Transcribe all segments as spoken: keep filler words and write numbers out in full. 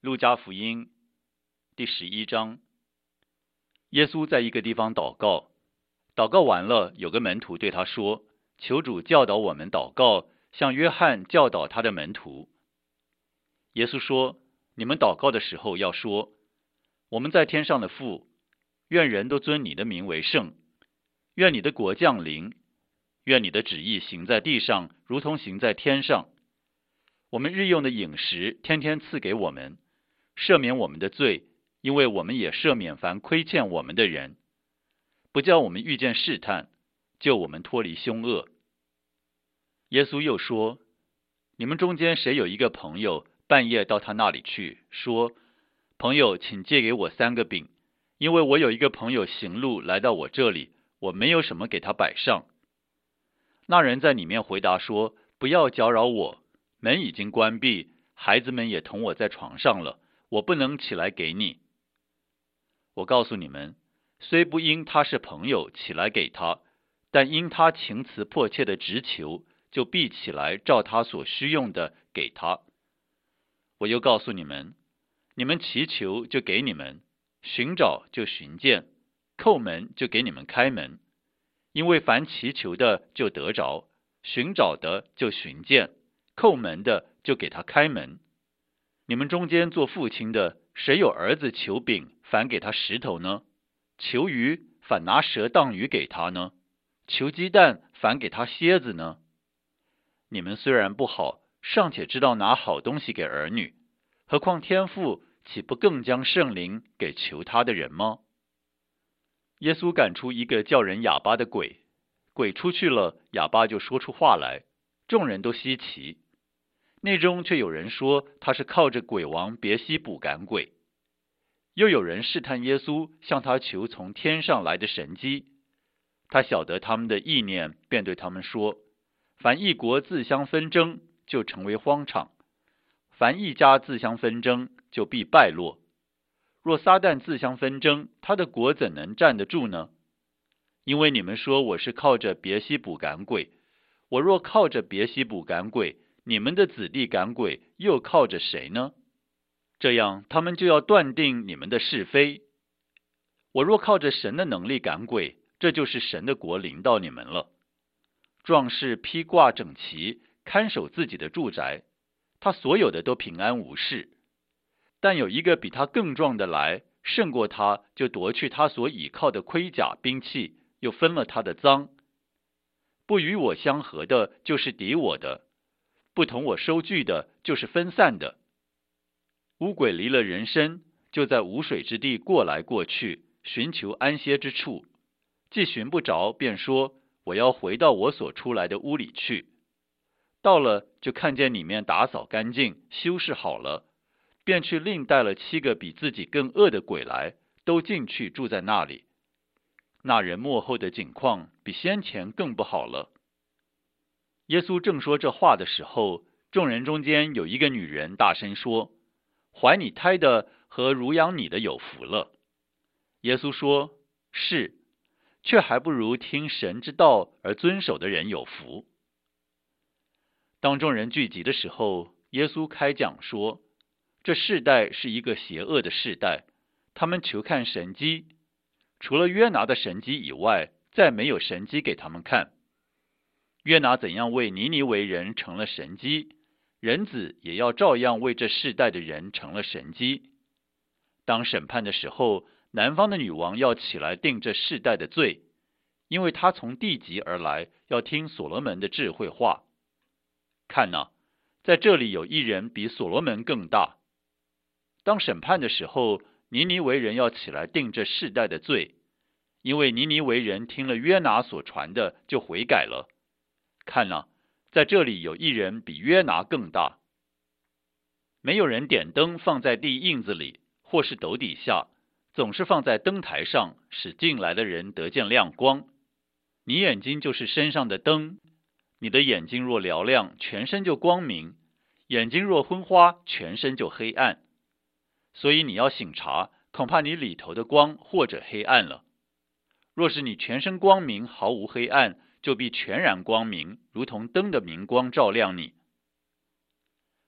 路加福音第十一章，耶稣在一个地方祷告，祷告完了，有个门徒对他说：“求主教导我们祷告，像约翰教导他的门徒。”耶稣说：“你们祷告的时候要说，我们在天上的父，愿人都尊你的名为圣，愿你的国降临，愿你的旨意行在地上，如同行在天上。我们日用的饮食，天天赐给我们，赦免我们的罪，因为我们也赦免凡亏欠我们的人，不叫我们遇见试探，救我们脱离凶恶。”耶稣又说：“你们中间谁有一个朋友，半夜到他那里去，说：朋友，请借给我三个饼，因为我有一个朋友行路来到我这里，我没有什么给他摆上。那人在里面回答说：不要搅扰我，门已经关闭，孩子们也同我在床上了，我不能起来给你。我告诉你们，虽不因他是朋友起来给他，但因他情辞迫切的直求，就必起来照他所需用的给他。我又告诉你们，你们祈求就给你们，寻找就寻见，叩门就给你们开门。因为凡祈求的就得着，寻找的就寻见，叩门的就给他开门。你们中间做父亲的，谁有儿子求饼，反给他石头呢？求鱼，反拿蛇当鱼给他呢？求鸡蛋，反给他蝎子呢？你们虽然不好，尚且知道拿好东西给儿女，何况天父岂不更将圣灵给求他的人吗？耶稣赶出一个叫人哑巴的鬼，鬼出去了，哑巴就说出话来，众人都稀奇。内中却有人说他是靠着鬼王别西卜赶鬼。又有人试探耶稣，向他求从天上来的神迹。他晓得他们的意念，便对他们说：凡一国自相纷争，就成为荒场；凡一家自相纷争，就必败落。若撒旦自相纷争，他的国怎能站得住呢？因为你们说我是靠着别西卜赶鬼，我若靠着别西卜赶鬼，你们的子弟赶鬼又靠着谁呢？这样他们就要断定你们的是非。我若靠着神的能力赶鬼，这就是神的国临到你们了。壮士披挂整齐，看守自己的住宅，他所有的都平安无事。但有一个比他更壮的来，胜过他，就夺去他所倚靠的盔甲兵器，又分了他的赃。不与我相合的，就是敌我的；不同我收据的，就是分散的。污鬼离了人身，就在无水之地过来过去，寻求安歇之处。既寻不着，便说：我要回到我所出来的屋里去。到了，就看见里面打扫干净，修饰好了，便去另带了七个比自己更恶的鬼来，都进去住在那里。那人末后的景况比先前更不好了。耶稣正说这话的时候，众人中间有一个女人大声说：怀你胎的和乳养你的有福了。耶稣说：是，却还不如听神之道而遵守的人有福。当众人聚集的时候，耶稣开讲说：这世代是一个邪恶的世代，他们求看神迹，除了约拿的神迹以外，再没有神迹给他们看。约拿怎样为尼尼微人成了神迹，人子也要照样为这世代的人成了神迹。当审判的时候，南方的女王要起来定这世代的罪，因为她从地极而来，要听所罗门的智慧话。看哪，在这里有一人比所罗门更大。当审判的时候，尼尼微人要起来定这世代的罪，因为尼尼微人听了约拿所传的，就悔改了。看哪，在这里有一人比约拿更大。没有人点灯放在地印子里，或是斗底下，总是放在灯台上，使进来的人得见亮光。你眼睛就是身上的灯，你的眼睛若嘹亮，全身就光明；眼睛若昏花，全身就黑暗。所以你要省察，恐怕你里头的光或者黑暗了。若是你全身光明，毫无黑暗，就必全然光明，如同灯的明光照亮你。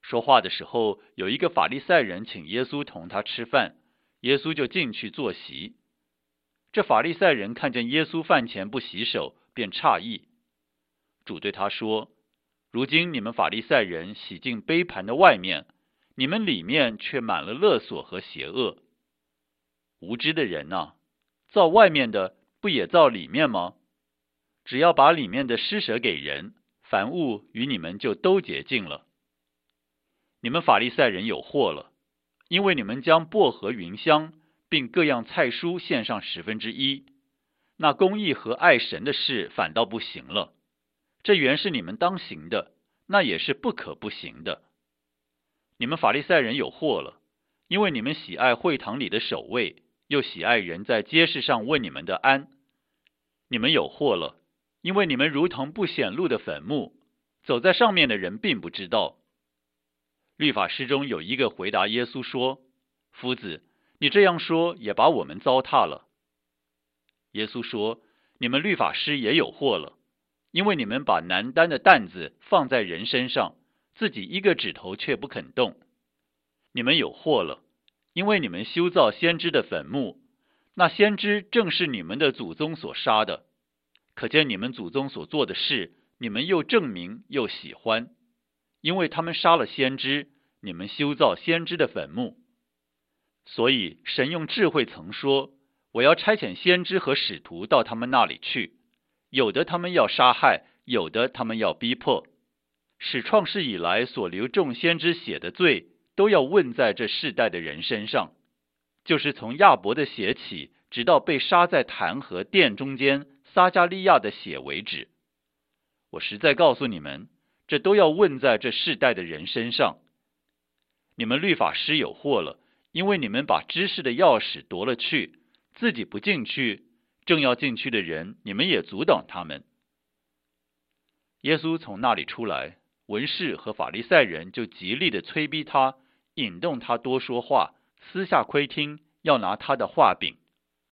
说话的时候，有一个法利赛人请耶稣同他吃饭，耶稣就进去坐席。这法利赛人看见耶稣饭前不洗手，便诧异。主对他说：如今你们法利赛人洗净杯盘的外面，你们里面却满了勒索和邪恶。无知的人啊，造外面的不也造里面吗？只要把里面的施舍给人，凡物与你们就都洁净了。你们法利赛人有祸了，因为你们将薄荷、芸香并各样菜蔬献上十分之一，那公义和爱神的事反倒不行了。这原是你们当行的，那也是不可不行的。你们法利赛人有祸了，因为你们喜爱会堂里的守卫，又喜爱人在街市上问你们的安。你们有祸了，因为你们如同不显露的坟墓，走在上面的人并不知道。律法师中有一个回答耶稣说：夫子，你这样说也把我们糟蹋了。耶稣说：你们律法师也有祸了，因为你们把难担的担子放在人身上，自己一个指头却不肯动。你们有祸了，因为你们修造先知的坟墓，那先知正是你们的祖宗所杀的。可见你们祖宗所做的事，你们又证明又喜欢，因为他们杀了先知，你们修造先知的坟墓。所以神用智慧曾说：我要差遣先知和使徒到他们那里去，有的他们要杀害，有的他们要逼迫，使创世以来所流众先知血的罪都要问在这世代的人身上，就是从亚伯的血起，直到被杀在坛和殿中间撒加利亚的血为止。我实在告诉你们，这都要问在这世代的人身上。你们律法师有祸了，因为你们把知识的钥匙夺了去，自己不进去，正要进去的人，你们也阻挡他们。耶稣从那里出来，文士和法利赛人就极力的催逼他，引动他多说话，私下窥听，要拿他的话柄。